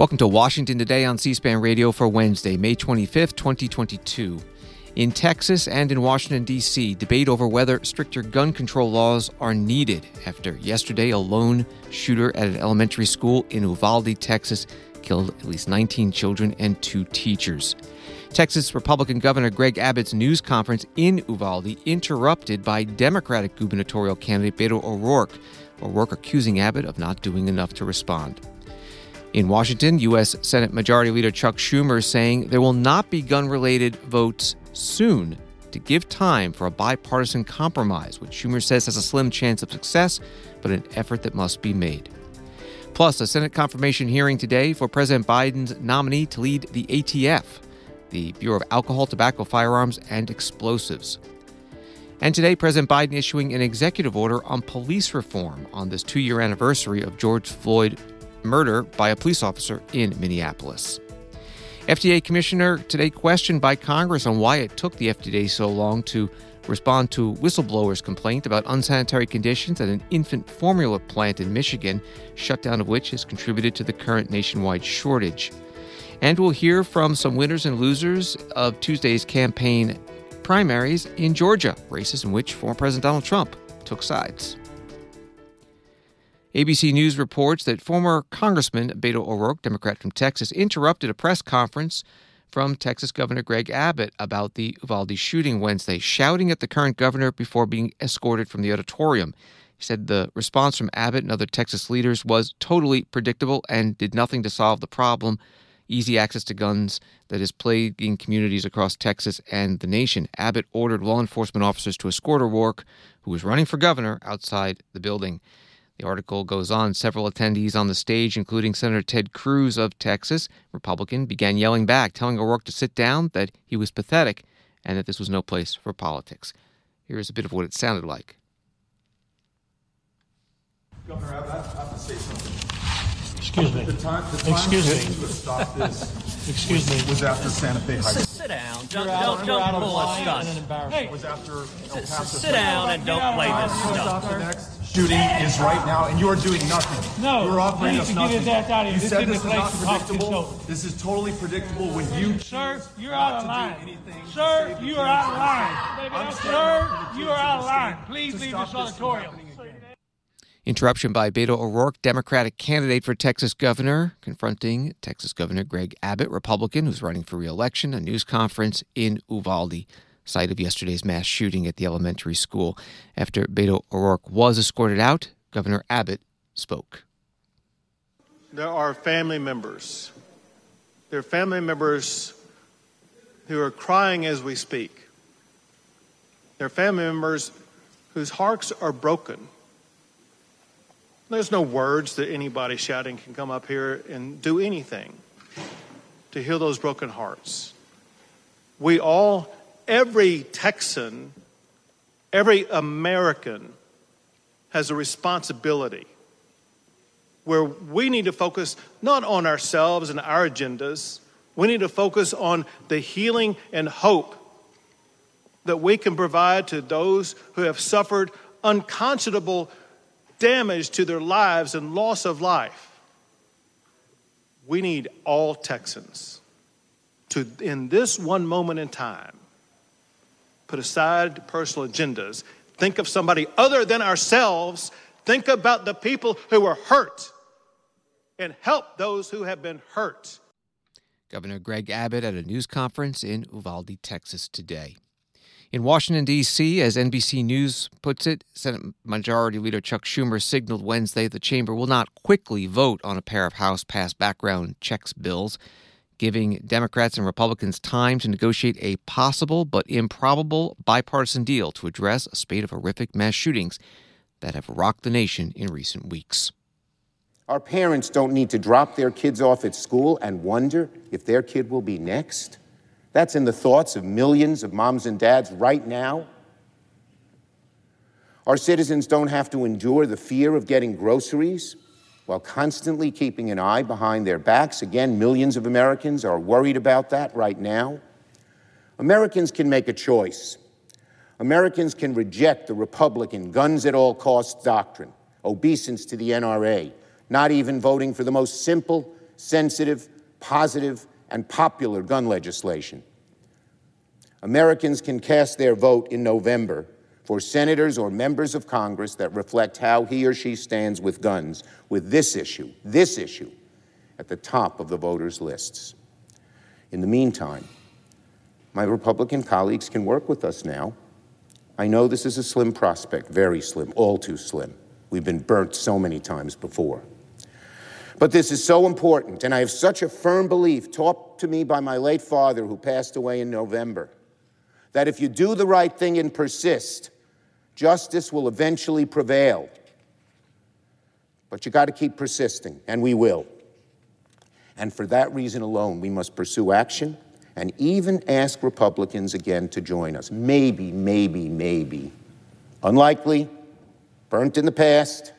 Welcome to Washington Today on C-SPAN Radio for Wednesday, May 25th, 2022. In Texas and in Washington, D.C., debate over whether stricter gun control laws are needed after yesterday a lone shooter at an elementary school in Uvalde, Texas, killed at least 19 children and 2 teachers. Texas Republican Governor Greg Abbott's news conference in Uvalde interrupted by Democratic gubernatorial candidate Beto O'Rourke. O'Rourke accusing Abbott of not doing enough to respond. In Washington, U.S. Senate Majority Leader Chuck Schumer is saying there will not be gun-related votes soon to give time for a bipartisan compromise, which Schumer says has a slim chance of success, but an effort that must be made. Plus, a Senate confirmation hearing today for President Biden's nominee to lead the ATF, the Bureau of Alcohol, Tobacco, Firearms, and Explosives. And today, President Biden issuing an executive order on police reform on this 2-year anniversary of George Floyd murder by a police officer in Minneapolis. FDA Commissioner today questioned by Congress on why it took the FDA so long to respond to whistleblowers' complaint about unsanitary conditions at an infant formula plant in Michigan, shutdown of which has contributed to the current nationwide shortage. And we'll hear from some winners and losers of Tuesday's campaign primaries in Georgia, races in which former President Donald Trump took sides. ABC News reports that former Congressman Beto O'Rourke, Democrat from Texas, interrupted a press conference from Texas Governor Greg Abbott about the Uvalde shooting Wednesday, shouting at the current governor before being escorted from the auditorium. He said the response from Abbott and other Texas leaders was totally predictable and did nothing to solve the problem, easy access to guns that is plaguing communities across Texas and the nation. Abbott ordered law enforcement officers to escort O'Rourke, who was running for governor, outside the building. The article goes on. Several attendees on the stage, including Senator Ted Cruz of Texas, Republican, began yelling back, telling O'Rourke to sit down, that he was pathetic, and that this was no place for politics. Here's a bit of what it sounded like. Governor, I have to say something. Excuse me. The time Excuse me. to stop this Excuse me. was after Santa Fe High School. Sit down. You're Don't pull a stunt. It was after El Paso. Sit down and don't play this stuff. The next shooting is right now, and you are doing nothing. No, you're offering you us need to nothing. get his ass out of here. You This said isn't this the is not place to talk to predictable. yourself. This is totally predictable when you Sir, you're not out of to line. do anything to Sir, save the you are out of kids. line. I'm Sir, you are out of line. to Please leave stop this this from auditorium. happening again. Interruption by Beto O'Rourke, Democratic candidate for Texas governor, confronting Texas Governor Greg Abbott, Republican, who's running for re-election, a news conference in Uvalde, site of yesterday's mass shooting at the elementary school. After Beto O'Rourke was escorted out, Governor Abbott spoke. There are family members. There are family members who are crying as we speak. There are family members whose hearts are broken. There's no words that anybody shouting can come up here and do anything to heal those broken hearts. We all, every Texan, every American has a responsibility where we need to focus not on ourselves and our agendas. We need to focus on the healing and hope that we can provide to those who have suffered unconscionable damage to their lives and loss of life. We need all Texans to, in this one moment in time, put aside personal agendas, think of somebody other than ourselves, think about the people who are hurt, and help those who have been hurt. Governor Greg Abbott at a news conference in Uvalde, Texas today. In Washington, D.C., as NBC News puts it, Senate Majority Leader Chuck Schumer signaled Wednesday the chamber will not quickly vote on a pair of House-passed background checks bills, giving Democrats and Republicans time to negotiate a possible but improbable bipartisan deal to address a spate of horrific mass shootings that have rocked the nation in recent weeks. Our parents don't need to drop their kids off at school and wonder if their kid will be next. That's in the thoughts of millions of moms and dads right now. Our citizens don't have to endure the fear of getting groceries while constantly keeping an eye behind their backs. Again, millions of Americans are worried about that right now. Americans can make a choice. Americans can reject the Republican guns-at-all-costs doctrine, obeisance to the NRA, not even voting for the most simple sensitive, positive, and popular gun legislation. Americans can cast their vote in November for senators or members of Congress that reflect how he or she stands with guns, with this issue, at the top of the voters' lists. In the meantime, my Republican colleagues can work with us now. I know this is a slim prospect, very slim, all too slim. We've been burnt so many times before. But this is so important, and I have such a firm belief, taught to me by my late father who passed away in November, that if you do the right thing and persist, justice will eventually prevail. But you got to keep persisting, and we will. And for that reason alone, we must pursue action and even ask Republicans again to join us. Maybe, unlikely, burnt in the past,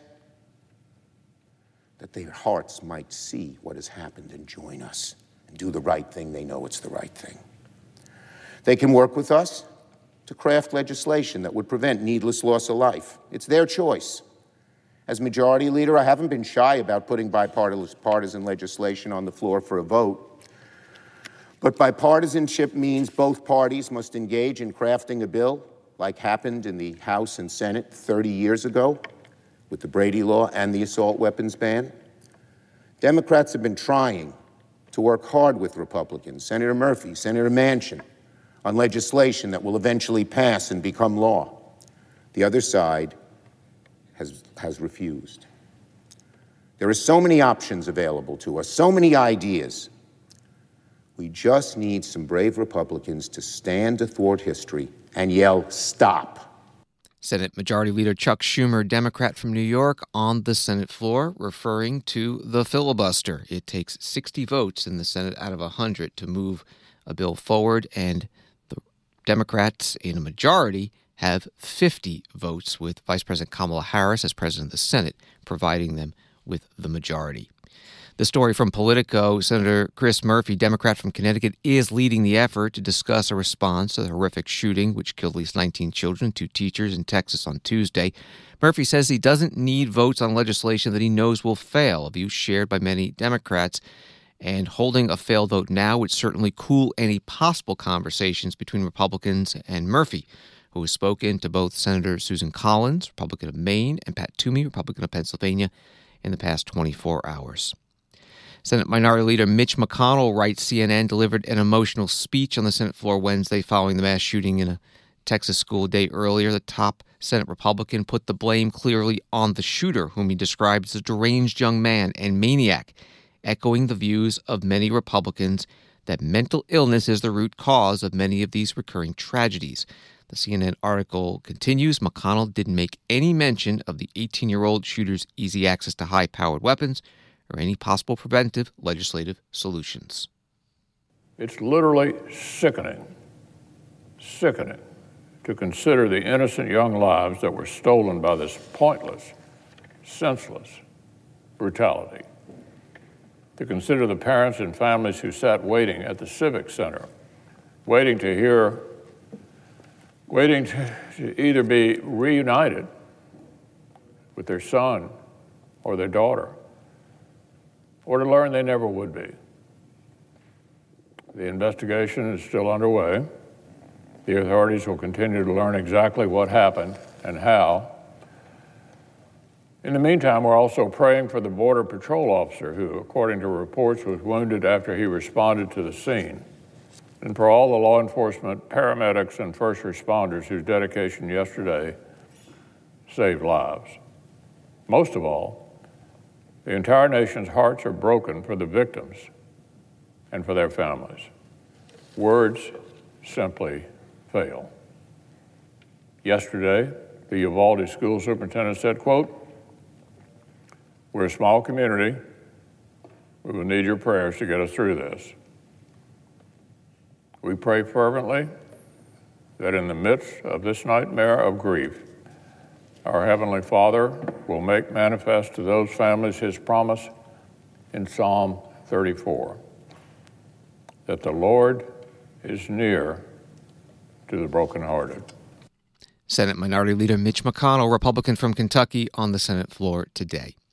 that their hearts might see what has happened and join us and do the right thing. They know it's the right thing. They can work with us to craft legislation that would prevent needless loss of life. It's their choice. As Majority Leader, I haven't been shy about putting bipartisan legislation on the floor for a vote. But bipartisanship means both parties must engage in crafting a bill, like happened in the House and Senate 30 years ago with the Brady Law and the assault weapons ban. Democrats have been trying to work hard with Republicans, Senator Murphy, Senator Manchin, on legislation that will eventually pass and become law. The other side has refused. There are so many options available to us, so many ideas. We just need some brave Republicans to stand athwart history and yell, "Stop." Senate Majority Leader Chuck Schumer, Democrat from New York, on the Senate floor, referring to the filibuster. It takes 60 votes in the Senate out of 100 to move a bill forward, and the Democrats in a majority have 50 votes, with Vice President Kamala Harris as president of the Senate providing them with the majority. The story from Politico, Senator Chris Murphy, Democrat from Connecticut, is leading the effort to discuss a response to the horrific shooting which killed at least 19 children, 2 teachers in Texas on Tuesday. Murphy says he doesn't need votes on legislation that he knows will fail, a view shared by many Democrats. And holding a failed vote now would certainly cool any possible conversations between Republicans and Murphy, who has spoken to both Senator Susan Collins, Republican of Maine, and Pat Toomey, Republican of Pennsylvania, in the past 24 hours. Senate Minority Leader Mitch McConnell writes CNN delivered an emotional speech on the Senate floor Wednesday following the mass shooting in a Texas school a day earlier. The top Senate Republican put the blame clearly on the shooter, whom he described as a deranged young man and maniac, echoing the views of many Republicans that mental illness is the root cause of many of these recurring tragedies. The CNN article continues, McConnell didn't make any mention of the 18-year-old shooter's easy access to high-powered weapons or any possible preventive legislative solutions. It's literally sickening to consider the innocent young lives that were stolen by this pointless, senseless brutality. To consider the parents and families who sat waiting at the Civic Center, waiting to either be reunited with their son or their daughter, or to learn they never would be. The investigation is still underway. The authorities will continue to learn exactly what happened and how. In the meantime, we're also praying for the Border Patrol officer who, according to reports, was wounded after he responded to the scene, and for all the law enforcement, paramedics, and first responders whose dedication yesterday saved lives. Most of all, the entire nation's hearts are broken for the victims and for their families. Words simply fail. Yesterday, the Uvalde school superintendent said, quote, "We're a small community. We will need your prayers to get us through this." We pray fervently that in the midst of this nightmare of grief, our Heavenly Father will make manifest to those families His promise in Psalm 34, that the Lord is near to the brokenhearted. Senate Minority Leader Mitch McConnell, Republican from Kentucky, on the Senate floor today.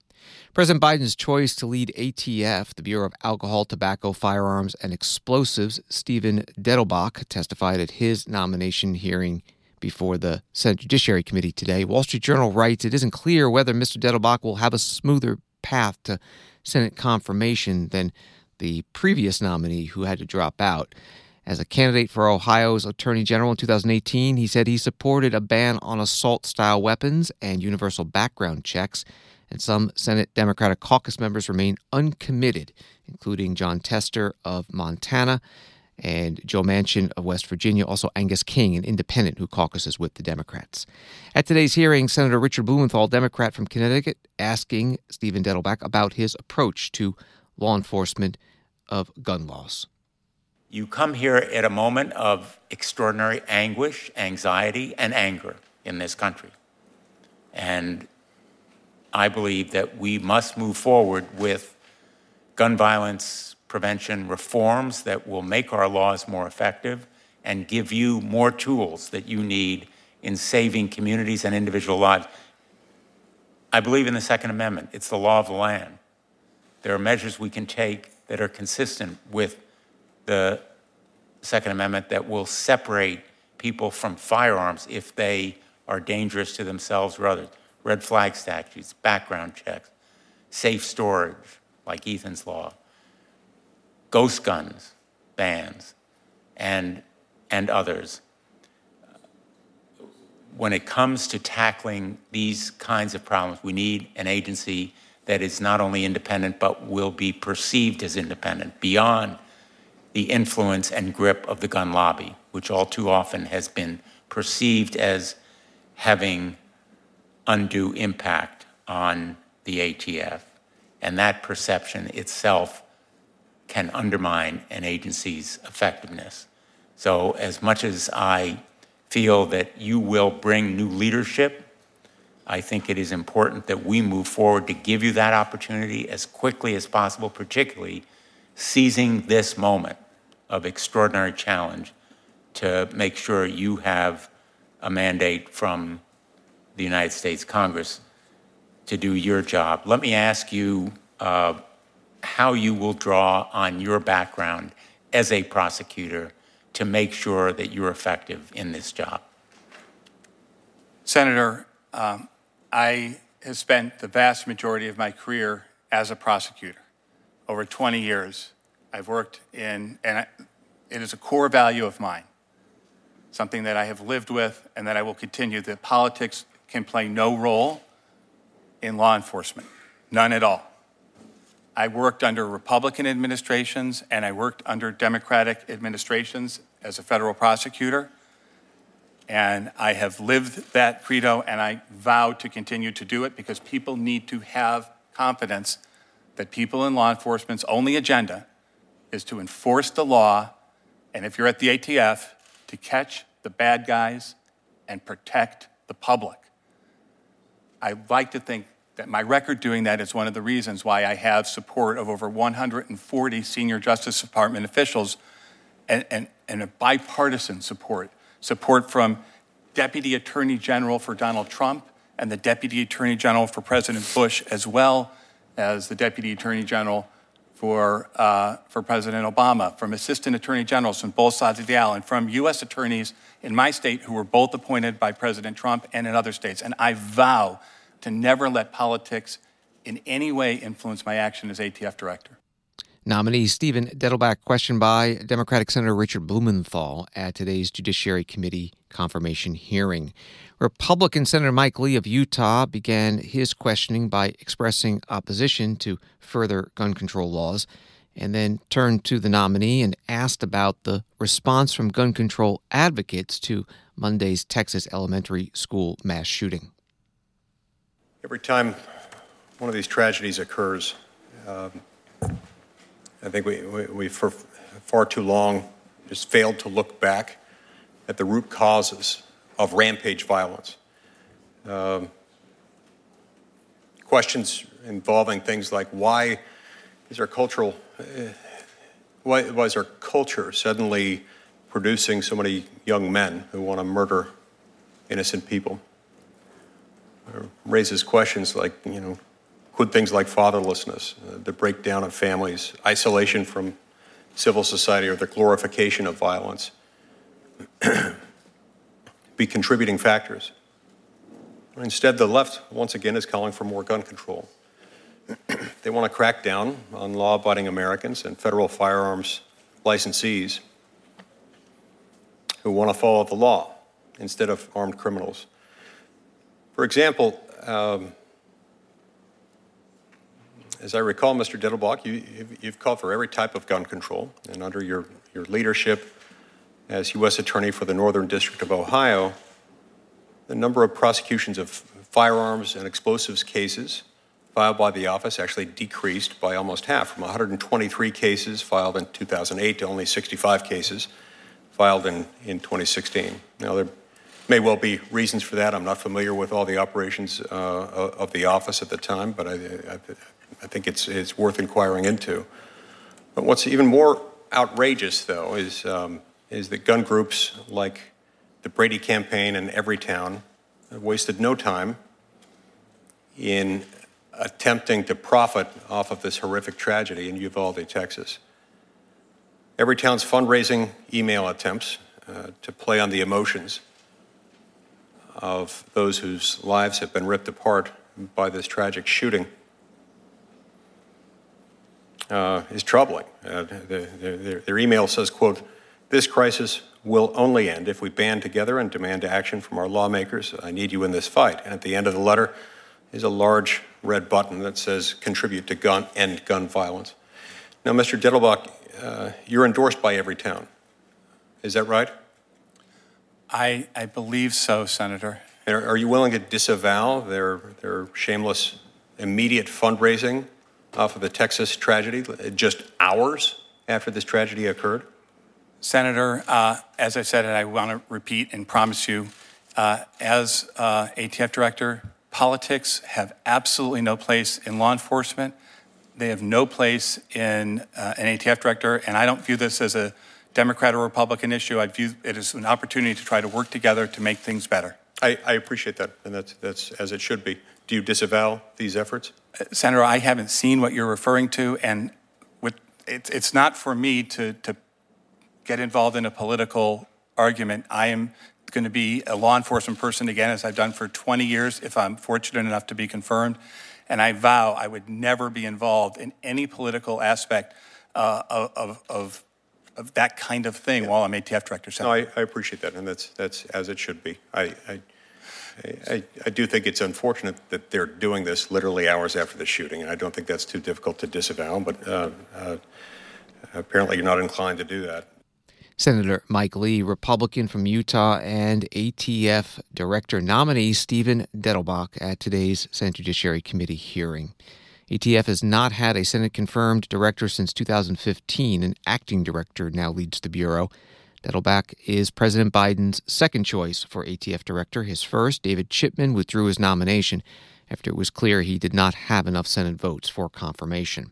President Biden's choice to lead ATF, the Bureau of Alcohol, Tobacco, Firearms, and Explosives, Stephen Dettelbach, testified at his nomination hearing before the Senate Judiciary Committee today. Wall Street Journal writes it isn't clear whether Mr. Dettelbach will have a smoother path to Senate confirmation than the previous nominee who had to drop out. As a candidate for Ohio's Attorney General in 2018, he said he supported a ban on assault-style weapons and universal background checks, and some Senate Democratic caucus members remain uncommitted, including John Tester of Montana and Joe Manchin of West Virginia, also Angus King, an independent who caucuses with the Democrats. At today's hearing, Senator Richard Blumenthal, Democrat from Connecticut, asking Stephen Dettelbach about his approach to law enforcement of gun laws. You come here at a moment of extraordinary anguish, anxiety, and anger in this country. And I believe that we must move forward with gun violence prevention reforms that will make our laws more effective and give you more tools that you need in saving communities and individual lives. I believe in the Second Amendment. It's the law of the land. There are measures we can take that are consistent with the Second Amendment that will separate people from firearms if they are dangerous to themselves or others. Red flag statutes, background checks, safe storage, like Ethan's law, ghost guns bans, and others. When it comes to tackling these kinds of problems, we need an agency that is not only independent, but will be perceived as independent beyond the influence and grip of the gun lobby, which all too often has been perceived as having undue impact on the ATF. And that perception itself can undermine an agency's effectiveness. So as much as I feel that you will bring new leadership, I think it is important that we move forward to give you that opportunity as quickly as possible, particularly seizing this moment of extraordinary challenge to make sure you have a mandate from the United States Congress to do your job. Let me ask you how you will draw on your background as a prosecutor to make sure that you're effective in this job. Senator, I have spent the vast majority of my career as a prosecutor. Over 20 years, I've worked in, and it is a core value of mine, something that I have lived with and that I will continue, that politics can play no role in law enforcement, none at all. I worked under Republican administrations and I worked under Democratic administrations as a federal prosecutor, and I have lived that credo and I vow to continue to do it because people need to have confidence that people in law enforcement's only agenda is to enforce the law, and if you're at the ATF, to catch the bad guys and protect the public. I like to think that my record doing that is one of the reasons why I have support of over 140 senior Justice Department officials and a bipartisan support from Deputy Attorney General for Donald Trump and the Deputy Attorney General for President Bush, as well as the Deputy Attorney General for President Obama, from Assistant Attorney Generals on both sides of the aisle, and from U.S. attorneys in my state who were both appointed by President Trump and in other states. And I vow to never let politics in any way influence my action as ATF director. Nominee Stephen Dettelbach questioned by Democratic Senator Richard Blumenthal at today's Judiciary Committee confirmation hearing. Republican Senator Mike Lee of Utah began his questioning by expressing opposition to further gun control laws, and then turned to the nominee and asked about the response from gun control advocates to Monday's Texas elementary school mass shooting. Every time one of these tragedies occurs, I think we for far too long just failed to look back at the root causes of rampage violence. Questions involving things like why is our culture suddenly producing so many young men who want to murder innocent people? Raises questions like, include things like fatherlessness, the breakdown of families, isolation from civil society, or the glorification of violence, be contributing factors. Instead, the left, once again, is calling for more gun control. They want to crack down on law-abiding Americans and federal firearms licensees who want to follow the law instead of armed criminals. For example, as I recall, Mr. Dittelbach, you've called for every type of gun control, and under your leadership as U.S. Attorney for the Northern District of Ohio, the number of prosecutions of firearms and explosives cases filed by the office actually decreased by almost half, from 123 cases filed in 2008 to only 65 cases filed in 2016. Now, there may well be reasons for that. I'm not familiar with all the operations of the office at the time, but I think it's worth inquiring into. But what's even more outrageous, though, is that gun groups like the Brady Campaign and Everytown have wasted no time in attempting to profit off of this horrific tragedy in Uvalde, Texas. Everytown's fundraising email attempts to play on the emotions of those whose lives have been ripped apart by this tragic shooting is troubling. Their email says, quote, "This crisis will only end if we band together and demand action from our lawmakers. I need you in this fight." And at the end of the letter is a large red button that says, "Contribute to end gun violence." Now, Mr. Dittelbach, you're endorsed by Everytown. Is that right? I believe so, Senator. Are you willing to disavow their shameless immediate fundraising off of the Texas tragedy just hours after this tragedy occurred? Senator, as I said, and I want to repeat and promise you, as ATF director, politics have absolutely no place in law enforcement. They have no place in an ATF director, and I don't view this as a Democrat or Republican issue. I view it as an opportunity to try to work together to make things better. I appreciate that, and that's as it should be. Do you disavow these efforts? Senator, I haven't seen what you're referring to, and it's not for me to get involved in a political argument. I am going to be a law enforcement person again, as I've done for 20 years, if I'm fortunate enough to be confirmed. And I vow I would never be involved in any political aspect of that kind of thing while I'm ATF director. No, I appreciate that, and that's as it should be. I do think it's unfortunate that they're doing this literally hours after the shooting, and I don't think that's too difficult to disavow, but apparently you're not inclined to do that. Senator Mike Lee, Republican from Utah, and ATF Director nominee Stephen Dettelbach at today's Senate Judiciary Committee hearing. ATF has not had a Senate-confirmed director since 2015. An acting director now leads the Bureau. Dettelbach is President Biden's second choice for ATF director. His first, David Chipman, withdrew his nomination after it was clear he did not have enough Senate votes for confirmation.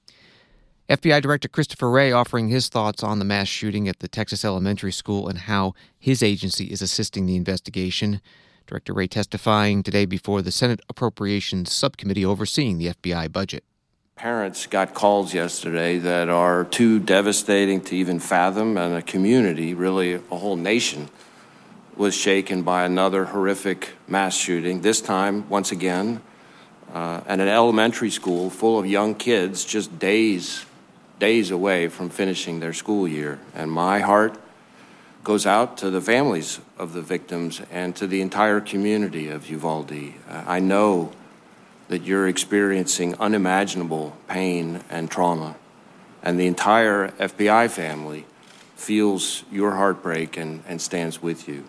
FBI Director Christopher Wray offering his thoughts on the mass shooting at the Texas elementary school and how his agency is assisting the investigation. Director Wray testifying today before the Senate Appropriations Subcommittee overseeing the FBI budget. Parents got calls yesterday that are too devastating to even fathom, and a community, really a whole nation, was shaken by another horrific mass shooting, this time, once again, at an elementary school full of young kids just days away from finishing their school year. And my heart goes out to the families of the victims and to the entire community of Uvalde. I know that you're experiencing unimaginable pain and trauma, and the entire FBI family feels your heartbreak and stands with you.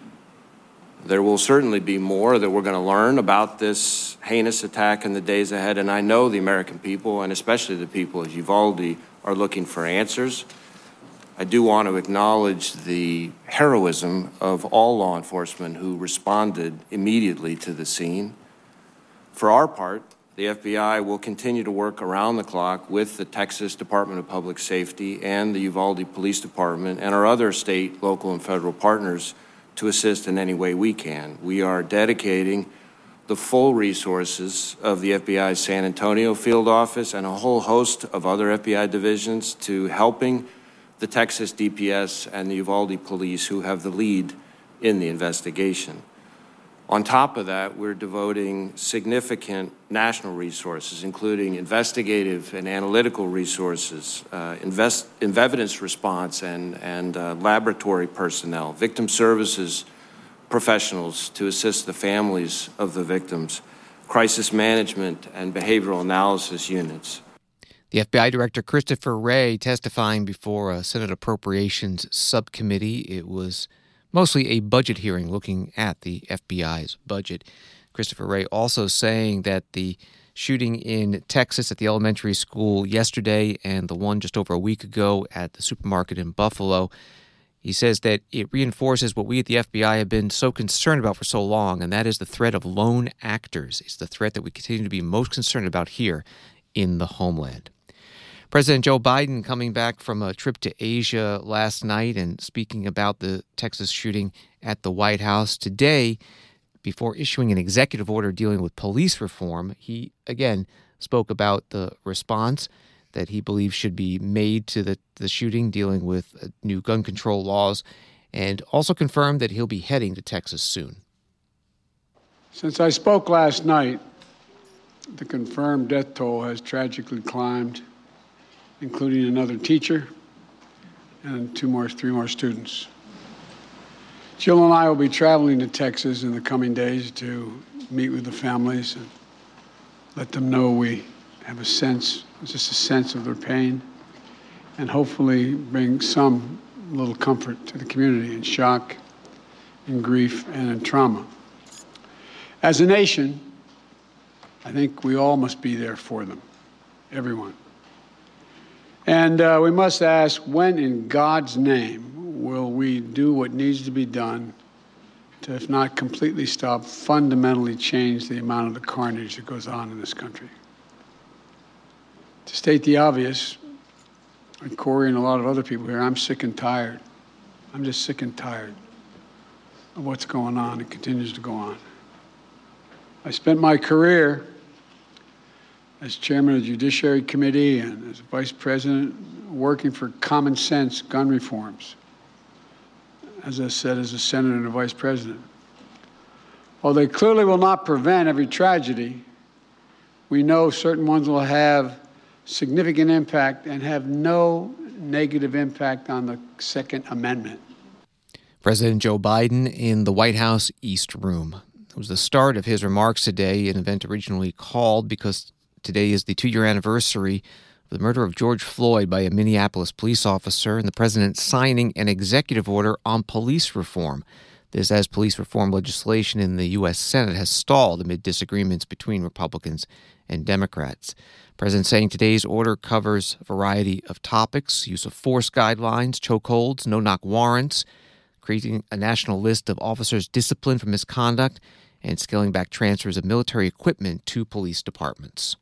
There will certainly be more that we're going to learn about this heinous attack in the days ahead, and I know the American people, and especially the people of Uvalde, are looking for answers. I do want to acknowledge the heroism of all law enforcement who responded immediately to the scene. For our part, the FBI will continue to work around the clock with the Texas Department of Public Safety and the Uvalde Police Department and our other state, local, and federal partners to assist in any way we can. We are dedicating the full resources of the FBI's San Antonio field office and a whole host of other FBI divisions to helping the Texas DPS and the Uvalde police who have the lead in the investigation. On top of that, we're devoting significant national resources, including investigative and analytical resources, evidence response and laboratory personnel, victim services professionals to assist the families of the victims, crisis management and behavioral analysis units. The FBI Director Christopher Wray testifying before a Senate Appropriations Subcommittee. It was mostly a budget hearing looking at the FBI's budget. Christopher Wray also saying that the shooting in Texas at the elementary school yesterday and the one just over a week ago at the supermarket in Buffalo, he says that it reinforces what we at the FBI have been so concerned about for so long, and that is the threat of lone actors. It's the threat that we continue to be most concerned about here in the homeland. President Joe Biden coming back from a trip to Asia last night and speaking about the Texas shooting at the White House today, before issuing an executive order dealing with police reform, he again spoke about the response that he believes should be made to the shooting, dealing with new gun control laws, and also confirmed that he'll be heading to Texas soon. Since I spoke last night, the confirmed death toll has tragically climbed, including another teacher and three more students. Jill and I will be traveling to Texas in the coming days to meet with the families and let them know we have just a sense of their pain, and hopefully bring some little comfort to the community in shock, in grief, and in trauma. As a nation, I think we all must be there for them, everyone. And we must ask, when in God's name will we do what needs to be done to, if not completely stop, fundamentally change the amount of the carnage that goes on in this country? To state the obvious, and Corey and a lot of other people here, I'm sick and tired. I'm just sick and tired of what's going on and continues to go on. I spent my career as chairman of the Judiciary Committee and as vice president working for common sense gun reforms. As I said, as a senator and a vice president. While they clearly will not prevent every tragedy, we know certain ones will have significant impact and have no negative impact on the Second Amendment. President Joe Biden in the White House East Room. It was the start of his remarks today, an event originally called because today is the 2-year anniversary of the murder of George Floyd by a Minneapolis police officer, and the president signing an executive order on police reform. This as police reform legislation in the U.S. Senate has stalled amid disagreements between Republicans and Democrats. The president saying today's order covers a variety of topics: use of force guidelines, chokeholds, no-knock warrants, creating a national list of officers disciplined for misconduct, and scaling back transfers of military equipment to police departments.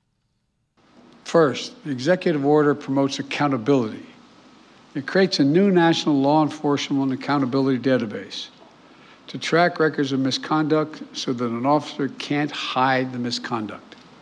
First, the executive order promotes accountability. It creates a new national law enforcement accountability database to track records of misconduct so that an officer can't hide the misconduct.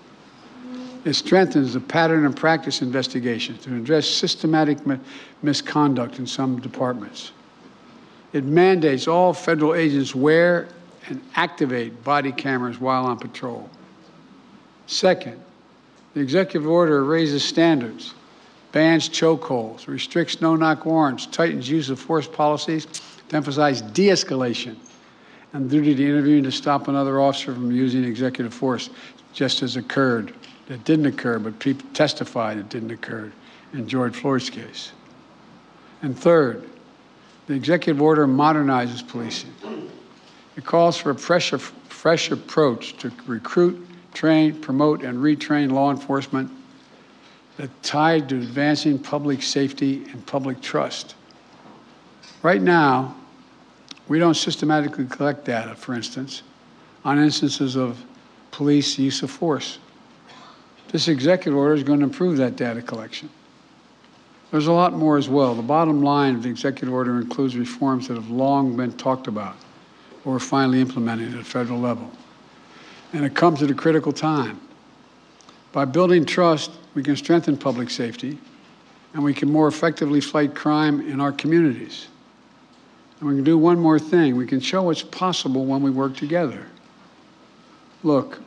It strengthens the pattern and practice investigation to address systematic misconduct in some departments. It mandates all federal agents wear and activate body cameras while on patrol. Second, the executive order raises standards, bans chokeholds, restricts no-knock warrants, tightens use of force policies to emphasize de-escalation and duty to intervene to stop another officer from using executive force, just as occurred. It didn't occur, but people testified it didn't occur in George Floyd's case. And third, the executive order modernizes policing. It calls for a fresh approach to recruit, train, promote, and retrain law enforcement that's tied to advancing public safety and public trust. Right now, we don't systematically collect data, for instance, on instances of police use of force. This executive order is going to improve that data collection. There's a lot more as well. The bottom line of the executive order includes reforms that have long been talked about or finally implemented at a federal level. and it comes at a critical time. By building trust, we can strengthen public safety, and we can more effectively fight crime in our communities. And we can do one more thing. We can show what's possible when we work together. Look,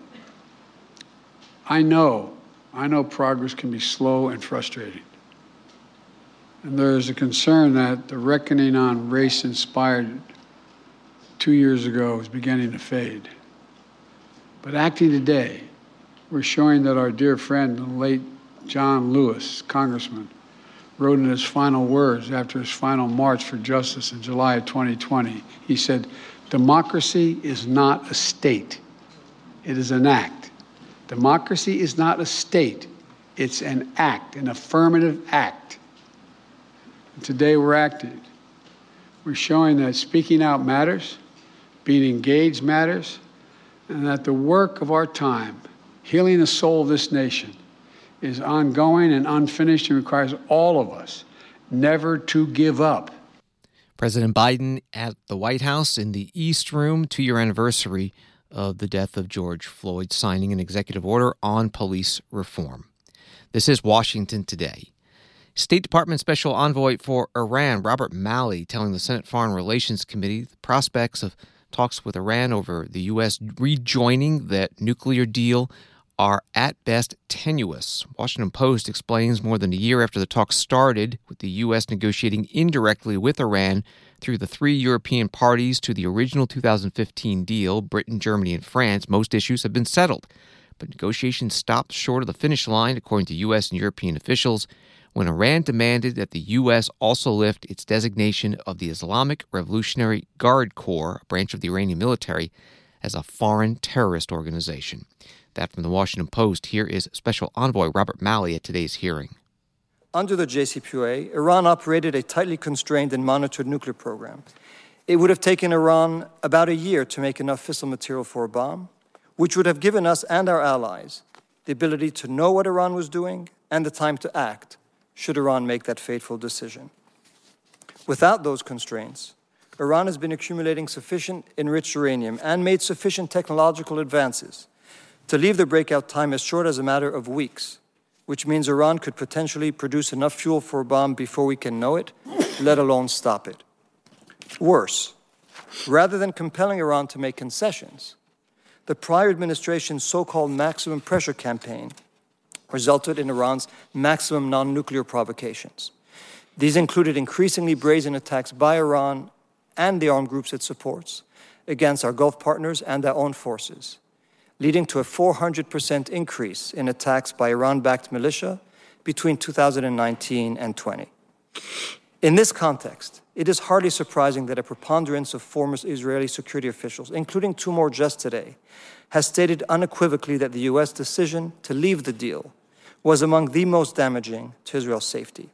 I know progress can be slow and frustrating. And there is a concern that the reckoning on race inspired 2 years ago is beginning to fade. But acting today, we're showing that our dear friend, the late John Lewis, Congressman, wrote in his final words after his final march for justice in July of 2020. He said, "Democracy is not a state. It is an act. Democracy is not a state. It's an act, an affirmative act." And today we're acting. We're showing that speaking out matters, being engaged matters, and that the work of our time, healing the soul of this nation, is ongoing and unfinished and requires all of us never to give up. President Biden at the White House in the East Room, 2-year anniversary of the death of George Floyd, signing an executive order on police reform. This is Washington Today. State Department Special Envoy for Iran, Robert Malley, telling the Senate Foreign Relations Committee the prospects of talks with Iran over the U.S. rejoining that nuclear deal are at best tenuous. Washington Post explains more than a year after the talks started, with the U.S. negotiating indirectly with Iran through the 3 European parties to the original 2015 deal, Britain, Germany, and France, most issues have been settled. But negotiations stopped short of the finish line, according to U.S. and European officials, when Iran demanded that the U.S. also lift its designation of the Islamic Revolutionary Guard Corps, a branch of the Iranian military, as a foreign terrorist organization. That from the Washington Post. Here is Special Envoy Robert Malley at today's hearing. Under the JCPOA, Iran operated a tightly constrained and monitored nuclear program. It would have taken Iran about a year to make enough fissile material for a bomb, which would have given us and our allies the ability to know what Iran was doing and the time to act, should Iran make that fateful decision. Without those constraints, Iran has been accumulating sufficient enriched uranium and made sufficient technological advances to leave the breakout time as short as a matter of weeks, which means Iran could potentially produce enough fuel for a bomb before we can know it, let alone stop it. Worse, rather than compelling Iran to make concessions, the prior administration's so-called maximum pressure campaign resulted in Iran's maximum non-nuclear provocations. These included increasingly brazen attacks by Iran and the armed groups it supports against our Gulf partners and our own forces, leading to a 400% increase in attacks by Iran-backed militia between 2019 and 20. In this context, it is hardly surprising that a preponderance of former Israeli security officials, including 2 more just today, has stated unequivocally that the U.S. decision to leave the deal was among the most damaging to Israel's safety.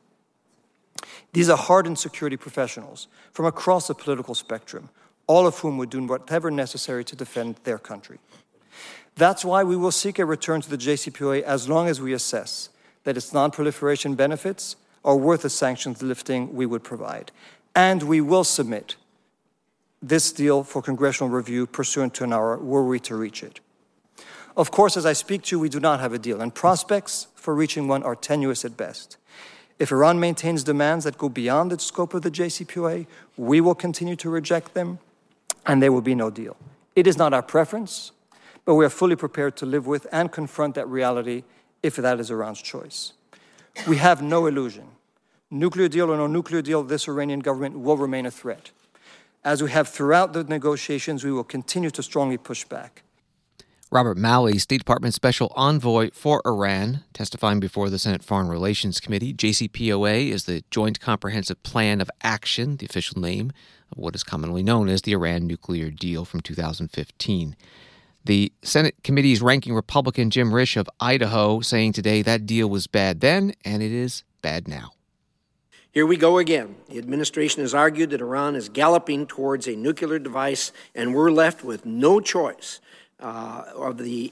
These are hardened security professionals from across the political spectrum, all of whom would do whatever necessary to defend their country. That's why we will seek a return to the JCPOA as long as we assess that its non-proliferation benefits are worth the sanctions lifting we would provide. And we will submit this deal for congressional review pursuant to an hour were we to reach it. Of course, as I speak to you, we do not have a deal, and prospects for reaching one are tenuous at best. If Iran maintains demands that go beyond the scope of the JCPOA, we will continue to reject them, and there will be no deal. It is not our preference, but we are fully prepared to live with and confront that reality if that is Iran's choice. We have no illusion. Nuclear deal or no nuclear deal, this Iranian government will remain a threat. As we have throughout the negotiations, we will continue to strongly push back. Robert Malley, State Department Special Envoy for Iran, testifying before the Senate Foreign Relations Committee. JCPOA is the Joint Comprehensive Plan of Action, the official name of what is commonly known as the Iran nuclear deal from 2015. The Senate committee's ranking Republican Jim Risch of Idaho saying today that deal was bad then, and it is bad now. Here we go again. The administration has argued that Iran is galloping towards a nuclear device, and we're left with no choice of the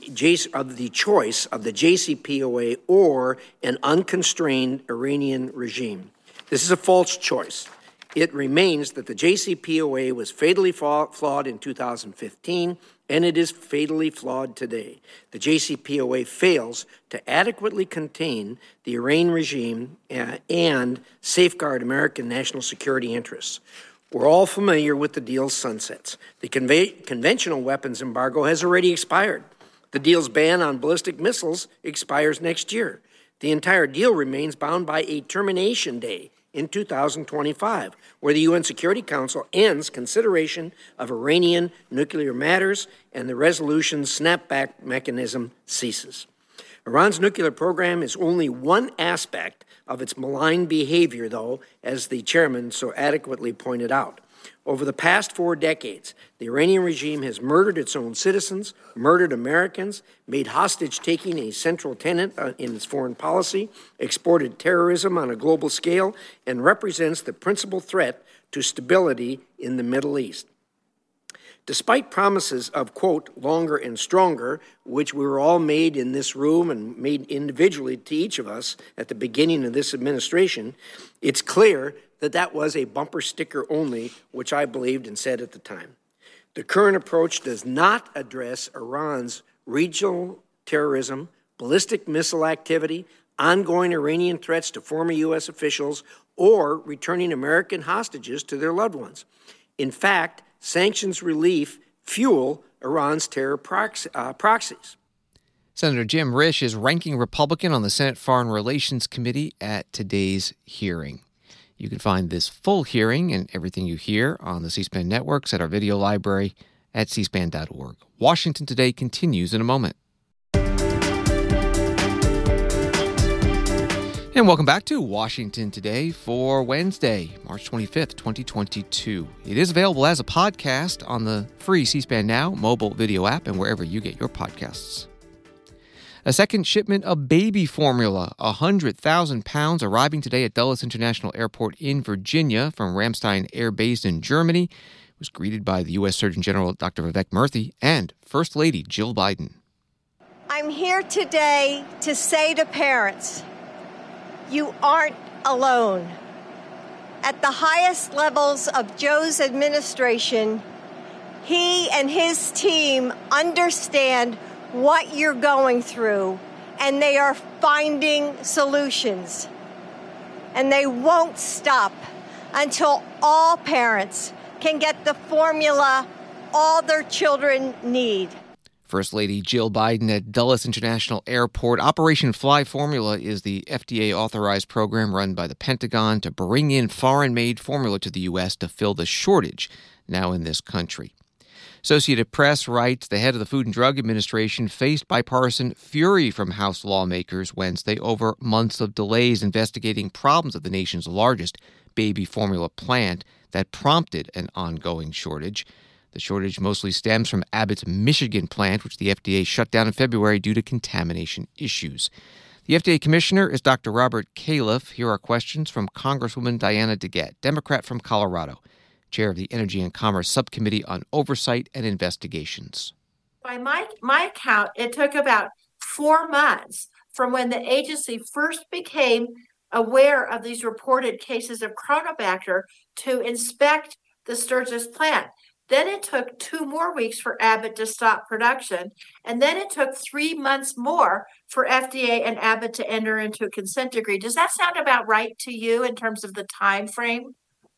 choice of the JCPOA or an unconstrained Iranian regime. This is a false choice. It remains that the JCPOA was fatally flawed in 2015, and it is fatally flawed today. The JCPOA fails to adequately contain the Iranian regime and safeguard American national security interests. We're all familiar with the deal's sunsets. The conventional weapons embargo has already expired. The deal's ban on ballistic missiles expires next year. The entire deal remains bound by a termination day in 2025, where the UN Security Council ends consideration of Iranian nuclear matters and the resolution's snapback mechanism ceases. Iran's nuclear program is only one aspect of its malign behavior, though, as the chairman so adequately pointed out. Over the past 4 decades, the Iranian regime has murdered its own citizens, murdered Americans, made hostage-taking a central tenet in its foreign policy, exported terrorism on a global scale, and represents the principal threat to stability in the Middle East. Despite promises of, quote, longer and stronger, which we were all made in this room and made individually to each of us at the beginning of this administration, it's clear that was a bumper sticker only, which I believed and said at the time. The current approach does not address Iran's regional terrorism, ballistic missile activity, ongoing Iranian threats to former U.S. officials, or returning American hostages to their loved ones. In fact, sanctions relief fuel Iran's terror proxies. Senator Jim Risch is ranking Republican on the Senate Foreign Relations Committee at today's hearing. You can find this full hearing and everything you hear on the C-SPAN networks at our video library at cspan.org. Washington Today continues in a moment. And welcome back to Washington Today for Wednesday, March 25th, 2022. It is available as a podcast on the free C-SPAN Now mobile video app and wherever you get your podcasts. A second shipment of baby formula, 100,000 pounds, arriving today at Dulles International Airport in Virginia from Ramstein Air Base in Germany, was greeted by the U.S. Surgeon General Dr. Vivek Murthy and First Lady Jill Biden. I'm here today to say to parents, you aren't alone. At the highest levels of Joe's administration, he and his team understand what you're going through, and they are finding solutions. And they won't stop until all parents can get the formula all their children need. First Lady Jill Biden at Dulles International Airport. Operation Fly Formula is the FDA-authorized program run by the Pentagon to bring in foreign-made formula to the U.S. to fill the shortage now in this country. Associated Press writes the head of the Food and Drug Administration faced bipartisan fury from House lawmakers Wednesday over months of delays investigating problems of the nation's largest baby formula plant that prompted an ongoing shortage. The shortage mostly stems from Abbott's Michigan plant, which the FDA shut down in February due to contamination issues. The FDA commissioner is Dr. Robert Califf. Here are questions from Congresswoman Diana DeGette, Democrat from Colorado, chair of the Energy and Commerce Subcommittee on Oversight and Investigations. By my account, it took about 4 months from when the agency first became aware of these reported cases of Chronobacter to inspect the Sturgis plant. Then it took 2 more weeks for Abbott to stop production. And then it took 3 months more for FDA and Abbott to enter into a consent decree. Does that sound about right to you in terms of the time frame?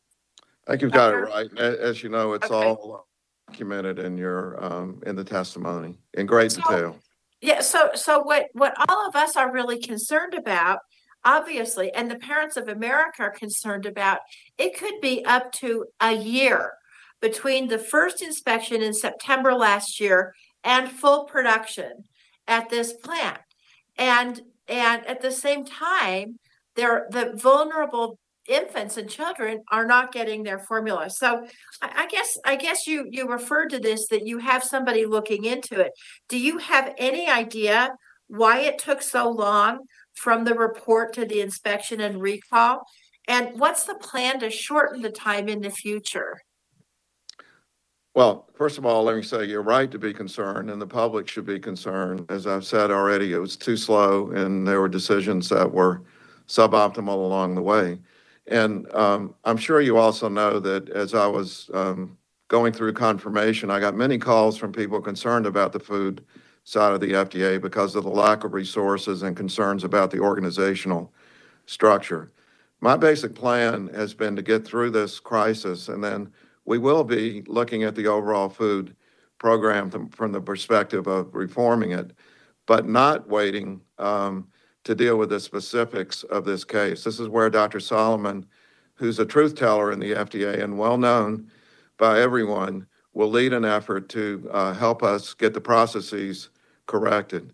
I think you've got it right. As you know, it's all documented in your in the testimony in great detail. Yeah. So what all of us are really concerned about, obviously, and the parents of America are concerned about, it could be up to a year between the first inspection in September last year and full production at this plant. And at the same time, the vulnerable infants and children are not getting their formula. So I guess you referred to this, that you have somebody looking into it. Do you have any idea why it took so long from the report to the inspection and recall? And what's the plan to shorten the time in the future? Well, first of all, let me say you're right to be concerned, and the public should be concerned. As I've said already, it was too slow, and there were decisions that were suboptimal along the way. And I'm sure you also know that as I was going through confirmation, I got many calls from people concerned about the food side of the FDA because of the lack of resources and concerns about the organizational structure. My basic plan has been to get through this crisis, and then we will be looking at the overall food program from the perspective of reforming it, but not waiting to deal with the specifics of this case. This is where Dr. Solomon, who's a truth teller in the FDA and well known by everyone, will lead an effort to help us get the processes corrected.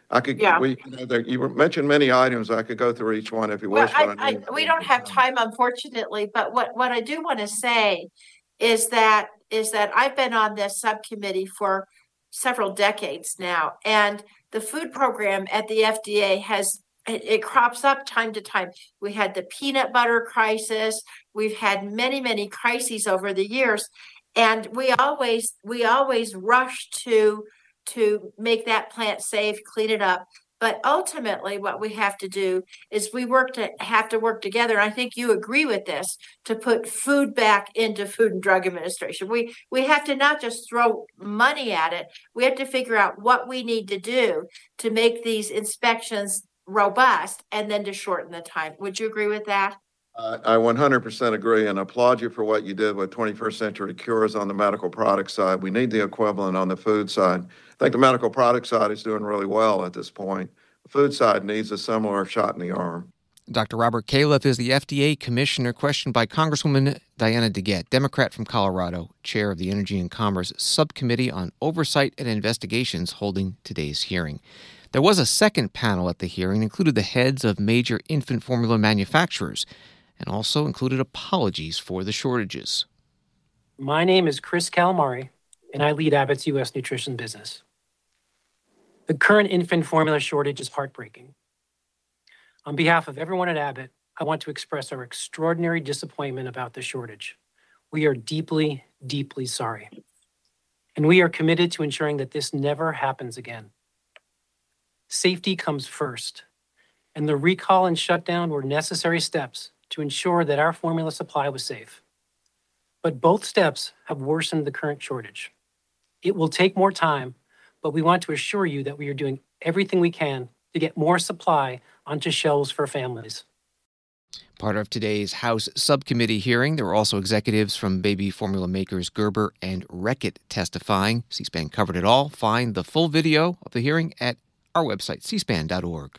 You mentioned many items. I could go through each one if you wish. We don't have time, unfortunately, but what I do want to say is that I've been on this subcommittee for several decades now, and the food program at the FDA it crops up time to time. We had the peanut butter crisis. We've had many crises over the years, and we always rush to make that plant safe, clean it up. But ultimately, what we have to do is have to work together. And I think you agree with this, to put food back into Food and Drug Administration. We have to not just throw money at it. We have to figure out what we need to do to make these inspections robust and then to shorten the time. Would you agree with that? I 100% agree and applaud you for what you did with 21st Century Cures on the medical product side. We need the equivalent on the food side. I think the medical product side is doing really well at this point. The food side needs a similar shot in the arm. Dr. Robert Califf is the FDA commissioner, questioned by Congresswoman Diana DeGette, Democrat from Colorado, chair of the Energy and Commerce Subcommittee on Oversight and Investigations, holding today's hearing. There was a second panel at the hearing, included the heads of major infant formula manufacturers, and also included apologies for the shortages. My name is Chris Calamari, and I lead Abbott's U.S. nutrition business. The current infant formula shortage is heartbreaking. On behalf of everyone at Abbott, I want to express our extraordinary disappointment about the shortage. We are deeply, deeply sorry. And we are committed to ensuring that this never happens again. Safety comes first, and the recall and shutdown were necessary steps to ensure that our formula supply was safe. But both steps have worsened the current shortage. It will take more time, but we want to assure you that we are doing everything we can to get more supply onto shelves for families. Part of today's House subcommittee hearing, there were also executives from baby formula makers Gerber and Reckitt testifying. C-SPAN covered it all. Find the full video of the hearing at our website, cspan.org.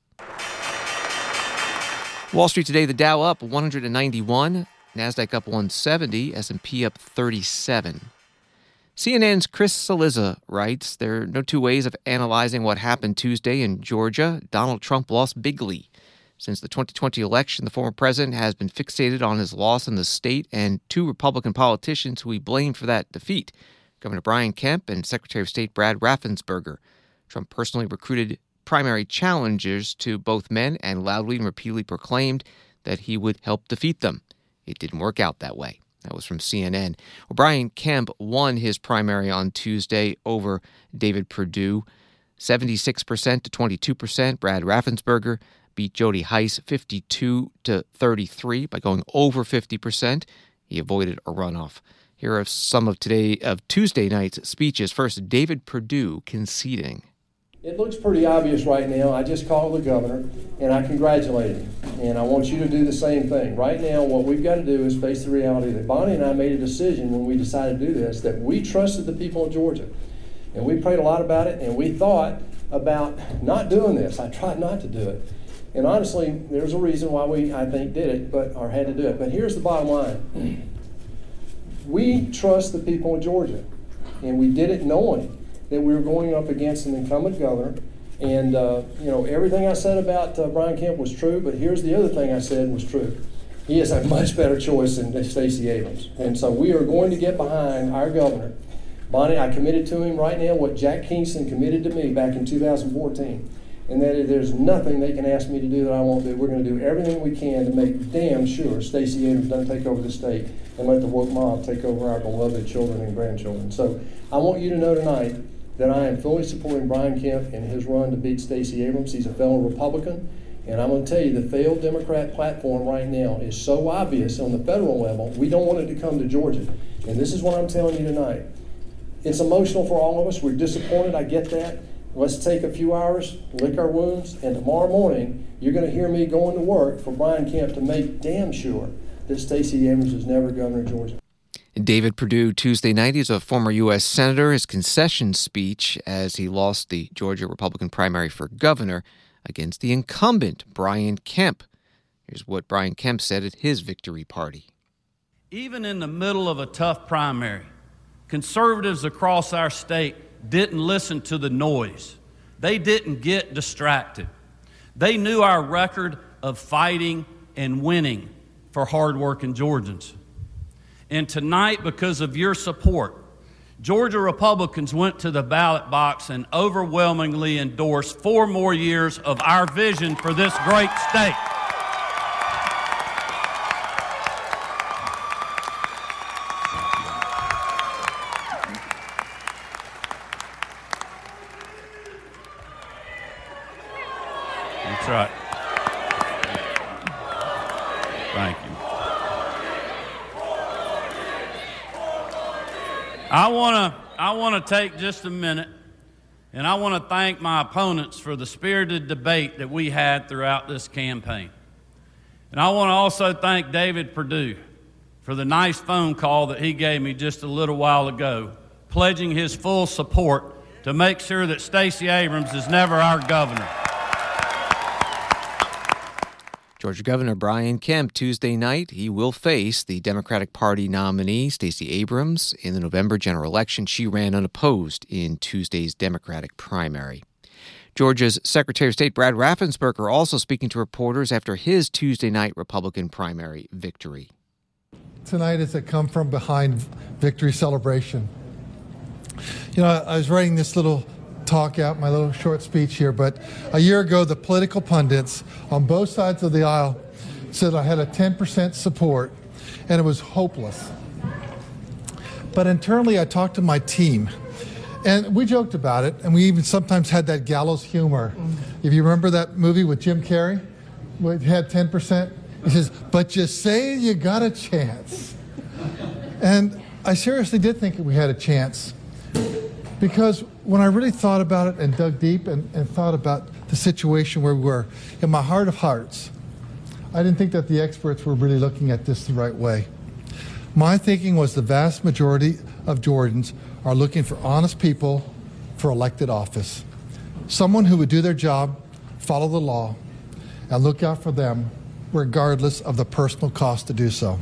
Wall Street today, the Dow up 191, NASDAQ up 170, S&P up 37. CNN's Chris Cillizza writes, there are no two ways of analyzing what happened Tuesday in Georgia. Donald Trump lost bigly. Since the 2020 election, the former president has been fixated on his loss in the state and two Republican politicians who he blamed for that defeat, Governor Brian Kemp and Secretary of State Brad Raffensperger. Trump personally recruited primary challengers to both men and loudly and repeatedly proclaimed that he would help defeat them. It didn't work out that way. That was from CNN. Well, Brian Kemp won his primary on Tuesday over David Perdue, 76% to 22%. Brad Raffensperger beat Jody Heiss 52 to 33 by going over 50%. He avoided a runoff. Here are some of Tuesday night's speeches. First, David Perdue conceding. It looks pretty obvious right now. I just called the governor, and I congratulated him. And I want you to do the same thing. Right now, what we've got to do is face the reality that Bonnie and I made a decision when we decided to do this, that we trusted the people of Georgia. And we prayed a lot about it, and we thought about not doing this. I tried not to do it. And honestly, there's a reason why we, I think, did it, or had to do it. But here's the bottom line. We trust the people of Georgia, and we did it knowing that we were going up against an incumbent governor. And, everything I said about Brian Kemp was true, but here's the other thing I said was true. He is a much better choice than Stacey Abrams. And so we are going to get behind our governor. Bonnie, I committed to him right now what Jack Kingston committed to me back in 2014. And that is, there's nothing they can ask me to do that I won't do. We're going to do everything we can to make damn sure Stacey Abrams doesn't take over the state and let the woke mob take over our beloved children and grandchildren. So I want you to know tonight that I am fully supporting Brian Kemp in his run to beat Stacey Abrams. He's a fellow Republican, And I'm going to tell you, the failed Democrat platform right now is so obvious on the federal level, we don't want it to come to Georgia. And this is what I'm telling you tonight. It's emotional for all of us. We're disappointed. I get that. Let's take a few hours, lick our wounds, and tomorrow morning, you're going to hear me going to work for Brian Kemp to make damn sure that Stacey Abrams is never governor of Georgia. David Perdue Tuesday night. He's a former U.S. Senator. His concession speech as he lost the Georgia Republican primary for governor against the incumbent, Brian Kemp. Here's what Brian Kemp said at his victory party. Even in the middle of a tough primary, conservatives across our state didn't listen to the noise. They didn't get distracted. They knew our record of fighting and winning for hardworking Georgians. And tonight, because of your support, Georgia Republicans went to the ballot box and overwhelmingly endorsed 4 more years of our vision for this great state. That's right. Thank you. I want to take just a minute, and I want to thank my opponents for the spirited debate that we had throughout this campaign. And I want to also thank David Perdue for the nice phone call that he gave me just a little while ago, pledging his full support to make sure that Stacey Abrams is never our governor. Georgia Governor Brian Kemp Tuesday night. He will face the Democratic Party nominee, Stacey Abrams, in the November general election. She ran unopposed in Tuesday's Democratic primary. Georgia's Secretary of State Brad Raffensperger also speaking to reporters after his Tuesday night Republican primary victory. Tonight is a come from behind victory celebration. You know, I was writing this little talk out, my little short speech here, but a year ago the political pundits on both sides of the aisle said I had a 10% support and it was hopeless. But internally I talked to my team and we joked about it, and we even sometimes had that gallows humor. If you remember that movie with Jim Carrey, where it had 10%, he says, but you say you got a chance. And I seriously did think we had a chance, because when I really thought about it and dug deep and thought about the situation where we were, in my heart of hearts, I didn't think that the experts were really looking at this the right way. My thinking was the vast majority of Georgians are looking for honest people for elected office. Someone who would do their job, follow the law, and look out for them regardless of the personal cost to do so.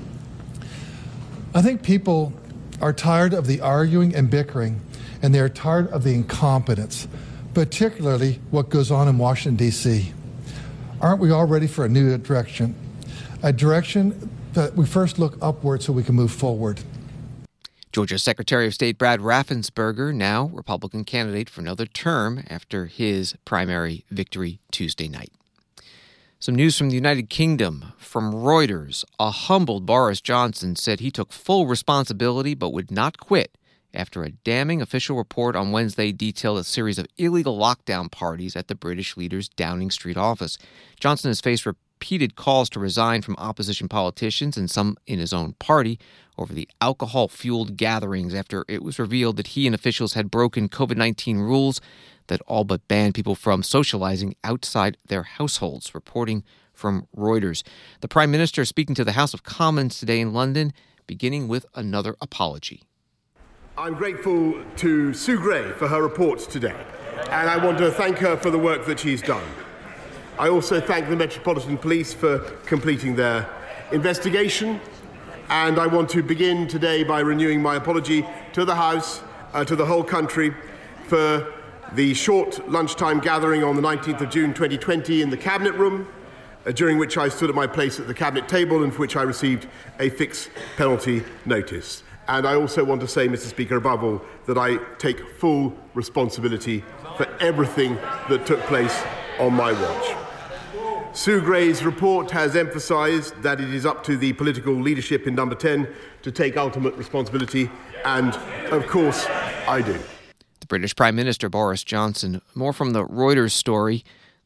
I think people are tired of the arguing and bickering, and they are tired of the incompetence, particularly what goes on in Washington, D.C. Aren't we all ready for a new direction? A direction that we first look upward so we can move forward. Georgia Secretary of State Brad Raffensperger, now Republican candidate for another term after his primary victory Tuesday night. Some news from the United Kingdom. From Reuters, a humbled Boris Johnson said he took full responsibility but would not quit after a damning official report on Wednesday detailed a series of illegal lockdown parties at the British leader's Downing Street office. Johnson has faced repeated calls to resign from opposition politicians and some in his own party over the alcohol-fueled gatherings after it was revealed that he and officials had broken COVID-19 rules that all but banned people from socializing outside their households, reporting from Reuters. The Prime Minister speaking to the House of Commons today in London, beginning with another apology. I'm grateful to Sue Gray for her report today, and I want to thank her for the work that she's done. I also thank the Metropolitan Police for completing their investigation, and I want to begin today by renewing my apology to the House, to the whole country, for the short lunchtime gathering on the 19th of June 2020 in the Cabinet Room, during which I stood at my place at the Cabinet table and for which I received a fixed penalty notice. And I also want to say, Mr. Speaker, above all, that I take full responsibility for everything that took place on my watch. Sue Gray's report has emphasised that it is up to the political leadership in Number 10 to take ultimate responsibility, and, of course, I do. The British Prime Minister Boris Johnson. More from the Reuters story.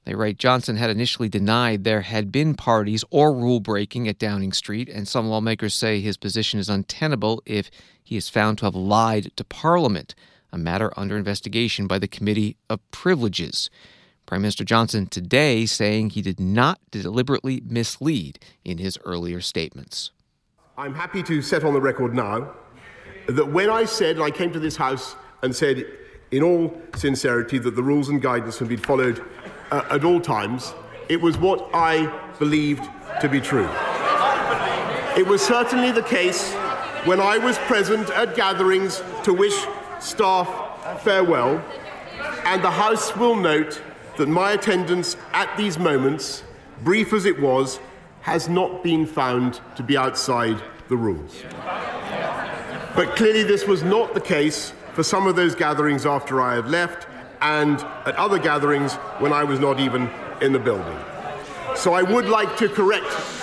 They write, Johnson had initially denied there had been parties or rule-breaking at Downing Street, and some lawmakers say his position is untenable if he is found to have lied to Parliament, a matter under investigation by the Committee of Privileges. Prime Minister Johnson today saying he did not deliberately mislead in his earlier statements. I'm happy to set on the record now that when I said, and I came to this House and said in all sincerity that the rules and guidance have been followed at all times, it was what I believed to be true. It was certainly the case when I was present at gatherings to wish staff farewell, and the House will note that my attendance at these moments, brief as it was, has not been found to be outside the rules. But clearly this was not the case for some of those gatherings after I had left, and at other gatherings when I was not even in the building. So I would like to correct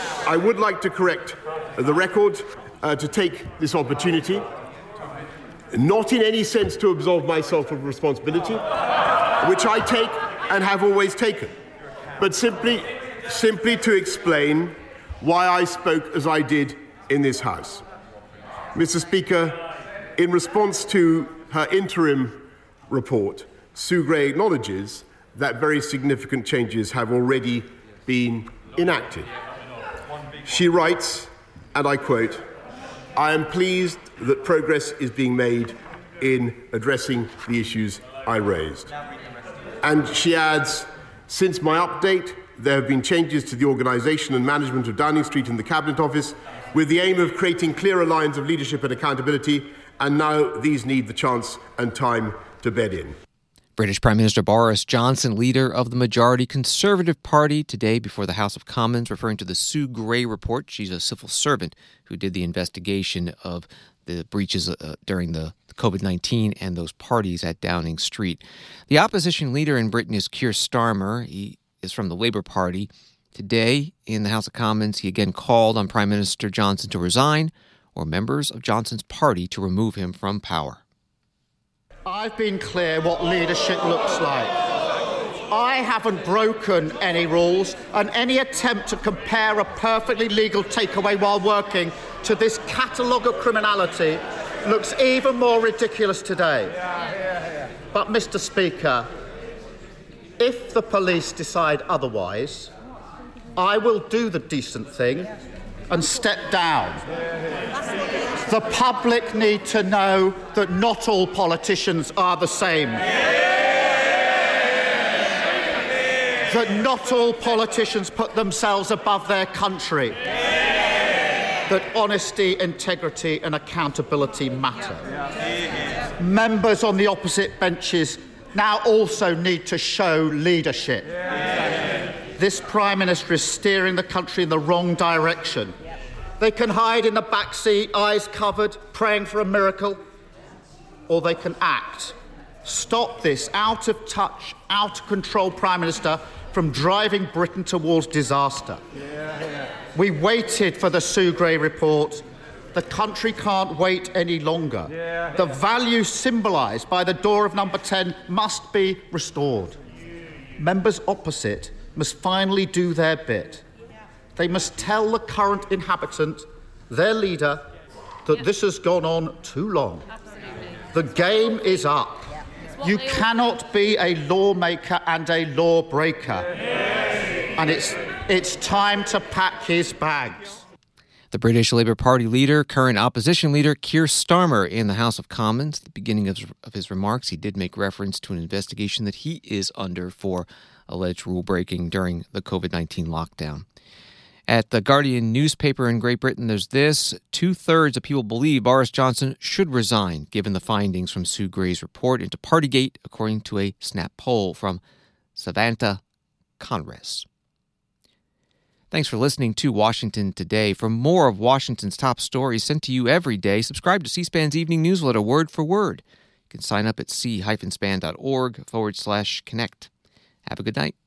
the record, to take this opportunity, not in any sense to absolve myself of responsibility, which I take and have always taken, but simply to explain why I spoke as I did in this House. Mr. Speaker, in response to her interim report, Sue Gray acknowledges that very significant changes have already been enacted. She writes, and I quote, "I am pleased that progress is being made in addressing the issues I raised." And she adds, "Since my update, there have been changes to the organisation and management of Downing Street and the Cabinet Office with the aim of creating clearer lines of leadership and accountability, and now these need the chance and time to bed in." British Prime Minister Boris Johnson, leader of the majority Conservative Party, today before the House of Commons, referring to the Sue Gray report. She's a civil servant who did the investigation of the breaches during the COVID-19 and those parties at Downing Street. The opposition leader in Britain is Keir Starmer. He is from the Labour Party. Today, in the House of Commons, he again called on Prime Minister Johnson to resign or members of Johnson's party to remove him from power. I've been clear what leadership looks like. I haven't broken any rules, and any attempt to compare a perfectly legal takeaway while working to this catalogue of criminality looks even more ridiculous today. But, Mr. Speaker, if the police decide otherwise, I will do the decent thing and step down. The public need to know that not all politicians are the same. That not all politicians put themselves above their country. That honesty, integrity and accountability matter. Members on the opposite benches now also need to show leadership. This Prime Minister is steering the country in the wrong direction. They can hide in the backseat, eyes covered, praying for a miracle, or they can act. Stop this out of touch, out of control Prime Minister from driving Britain towards disaster. We waited for the Sue Gray report. The country can't wait any longer. The values symbolised by the door of number 10 must be restored. Members opposite must finally do their bit. They must tell the current inhabitant, their leader, that this has gone on too long. The game is up. You cannot be a lawmaker and a lawbreaker. And it's time to pack his bags. The British Labour Party leader, current opposition leader Keir Starmer in the House of Commons. At the beginning of his remarks, he did make reference to an investigation that he is under for alleged rule-breaking during the COVID-19 lockdown. At the Guardian newspaper in Great Britain, there's this. 2/3 of people believe Boris Johnson should resign, given the findings from Sue Gray's report into Partygate, according to a Snap poll from Savanta Conres. Thanks for listening to Washington Today. For more of Washington's top stories sent to you every day, subscribe to C-SPAN's evening newsletter, Word for Word. You can sign up at c-span.org/connect. Have a good night.